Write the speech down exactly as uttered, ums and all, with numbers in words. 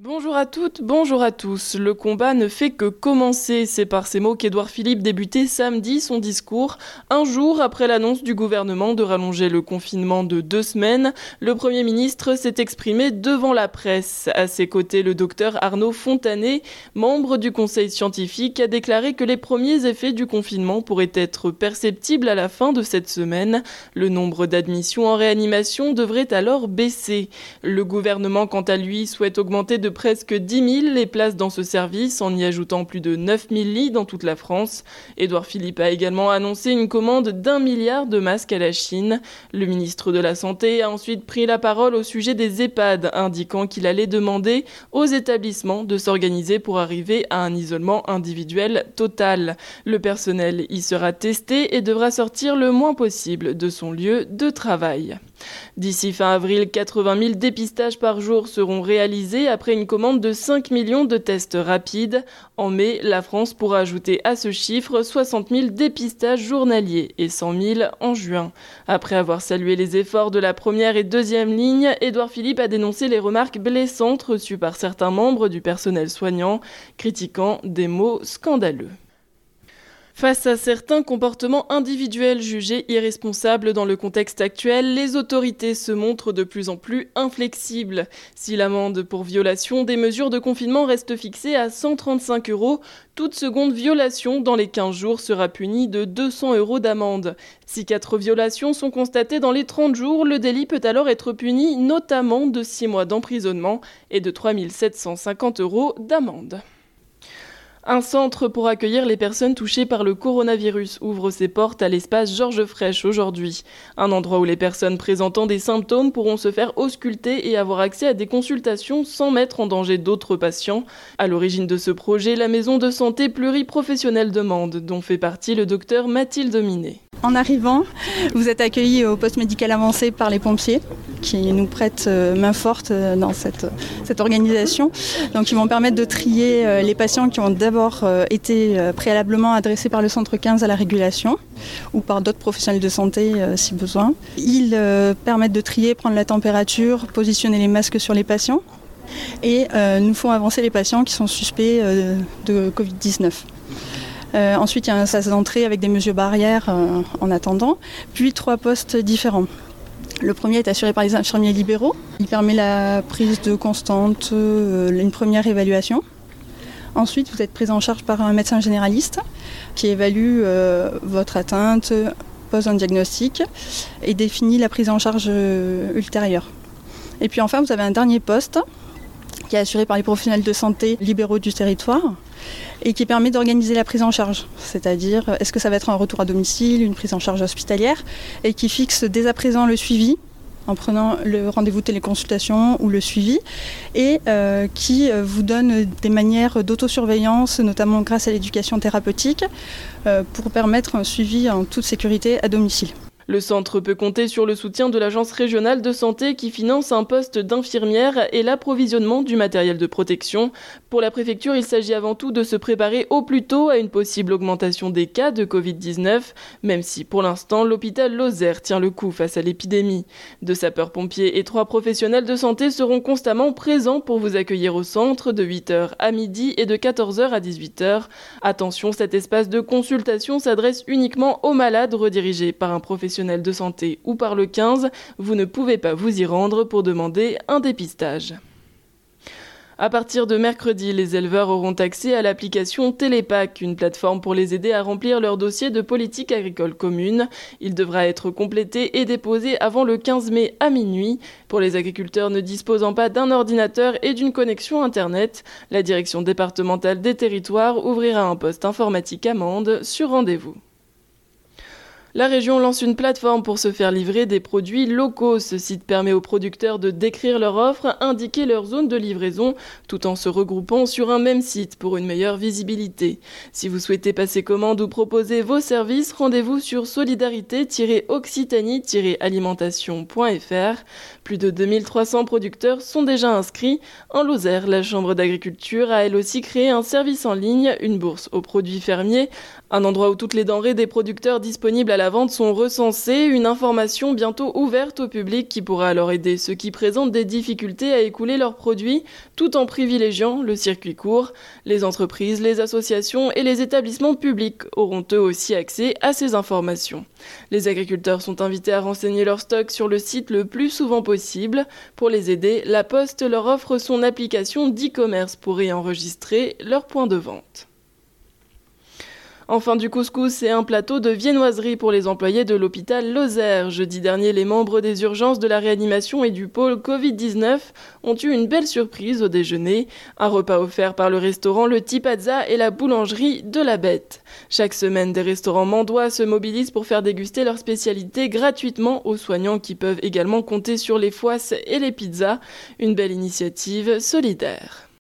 Bonjour à toutes, bonjour à tous. Le combat ne fait que commencer. C'est par ces mots qu'Édouard Philippe débutait samedi son discours. Un jour après l'annonce du gouvernement de rallonger le confinement de deux semaines, le Premier ministre s'est exprimé devant la presse. À ses côtés, le docteur Arnaud Fontanet, membre du conseil scientifique, a déclaré que les premiers effets du confinement pourraient être perceptibles à la fin de cette semaine. Le nombre d'admissions en réanimation devrait alors baisser. Le gouvernement, quant à lui, souhaite augmenter de presque dix mille les places dans ce service, en y ajoutant plus de neuf mille lits dans toute la France. Édouard Philippe a également annoncé une commande d'un milliard de masques à la Chine. Le ministre de la Santé a ensuite pris la parole au sujet des EHPAD, indiquant qu'il allait demander aux établissements de s'organiser pour arriver à un isolement individuel total. Le personnel y sera testé et devra sortir le moins possible de son lieu de travail. D'ici fin avril, quatre-vingt mille dépistages par jour seront réalisés après une commande de cinq millions de tests rapides. En mai, la France pourra ajouter à ce chiffre soixante mille dépistages journaliers et cent mille en juin. Après avoir salué les efforts de la première et deuxième ligne, Édouard Philippe a dénoncé les remarques blessantes reçues par certains membres du personnel soignant, critiquant des mots scandaleux. Face à certains comportements individuels jugés irresponsables dans le contexte actuel, les autorités se montrent de plus en plus inflexibles. Si l'amende pour violation des mesures de confinement reste fixée à cent trente-cinq euros, toute seconde violation dans les quinze jours sera punie de deux cents euros d'amende. Si quatre violations sont constatées dans les trente jours, le délit peut alors être puni notamment de six mois d'emprisonnement et de trois mille sept cent cinquante euros d'amende. Un centre pour accueillir les personnes touchées par le coronavirus ouvre ses portes à l'espace Georges Frêche aujourd'hui. Un endroit où les personnes présentant des symptômes pourront se faire ausculter et avoir accès à des consultations sans mettre en danger d'autres patients. À l'origine de ce projet, la maison de santé pluriprofessionnelle de Mende, dont fait partie le docteur Mathilde Minet. En arrivant, vous êtes accueillis au poste médical avancé par les pompiers qui nous prêtent main forte dans cette, cette organisation. Donc ils vont permettre de trier les patients qui ont d'abord été préalablement adressés par le centre quinze à la régulation ou par d'autres professionnels de santé si besoin. Ils permettent de trier, prendre la température, positionner les masques sur les patients et nous font avancer les patients qui sont suspects de covid dix-neuf. Euh, ensuite, il y a un sas d'entrée avec des mesures barrières euh, en attendant, puis trois postes différents. Le premier est assuré par les infirmiers libéraux. Il permet la prise de constante, euh, une première évaluation. Ensuite, vous êtes pris en charge par un médecin généraliste qui évalue euh, votre atteinte, pose un diagnostic et définit la prise en charge euh, ultérieure. Et puis enfin, vous avez un dernier poste qui est assuré par les professionnels de santé libéraux du territoire et qui permet d'organiser la prise en charge. C'est-à-dire, est-ce que ça va être un retour à domicile, une prise en charge hospitalière, et qui fixe dès à présent le suivi, en prenant le rendez-vous téléconsultation ou le suivi, et euh, qui vous donne des manières d'autosurveillance, notamment grâce à l'éducation thérapeutique, euh, pour permettre un suivi en toute sécurité à domicile. Le centre peut compter sur le soutien de l'Agence régionale de santé qui finance un poste d'infirmière et l'approvisionnement du matériel de protection. Pour la préfecture, il s'agit avant tout de se préparer au plus tôt à une possible augmentation des cas de covid dix-neuf, même si pour l'instant l'hôpital Lozère tient le coup face à l'épidémie. Deux sapeurs-pompiers et trois professionnels de santé seront constamment présents pour vous accueillir au centre de huit heures à midi et de quatorze heures à dix-huit heures. Attention, cet espace de consultation s'adresse uniquement aux malades redirigés par un professionnel de santé ou par le quinze, vous ne pouvez pas vous y rendre pour demander un dépistage. À partir de mercredi, les éleveurs auront accès à l'application Télépac, une plateforme pour les aider à remplir leur dossier de politique agricole commune. Il devra être complété et déposé avant le quinze mai à minuit. Pour les agriculteurs ne disposant pas d'un ordinateur et d'une connexion Internet, la direction départementale des territoires ouvrira un poste informatique à Mende sur rendez-vous. La région lance une plateforme pour se faire livrer des produits locaux. Ce site permet aux producteurs de décrire leur offre, indiquer leur zone de livraison, tout en se regroupant sur un même site pour une meilleure visibilité. Si vous souhaitez passer commande ou proposer vos services, rendez-vous sur solidarité tiret occitanie tiret alimentation point f r. Plus de deux mille trois cents producteurs sont déjà inscrits. En Lozère, la Chambre d'agriculture a elle aussi créé un service en ligne, une bourse aux produits fermiers, un endroit où toutes les denrées des producteurs disponibles à la la vente sont recensés, une information bientôt ouverte au public qui pourra alors aider ceux qui présentent des difficultés à écouler leurs produits tout en privilégiant le circuit court. Les entreprises, les associations et les établissements publics auront eux aussi accès à ces informations. Les agriculteurs sont invités à renseigner leur stock sur le site le plus souvent possible. Pour les aider, La Poste leur offre son application d'e-commerce pour y enregistrer leur point de vente. Enfin, du couscous et un plateau de viennoiserie pour les employés de l'hôpital Lozère. Jeudi dernier, les membres des urgences de la réanimation et du pôle covid dix-neuf ont eu une belle surprise au déjeuner. Un repas offert par le restaurant Le Tipazza et la boulangerie de la Bête. Chaque semaine, des restaurants mandois se mobilisent pour faire déguster leurs spécialités gratuitement aux soignants qui peuvent également compter sur les fouasses et les pizzas. Une belle initiative solidaire.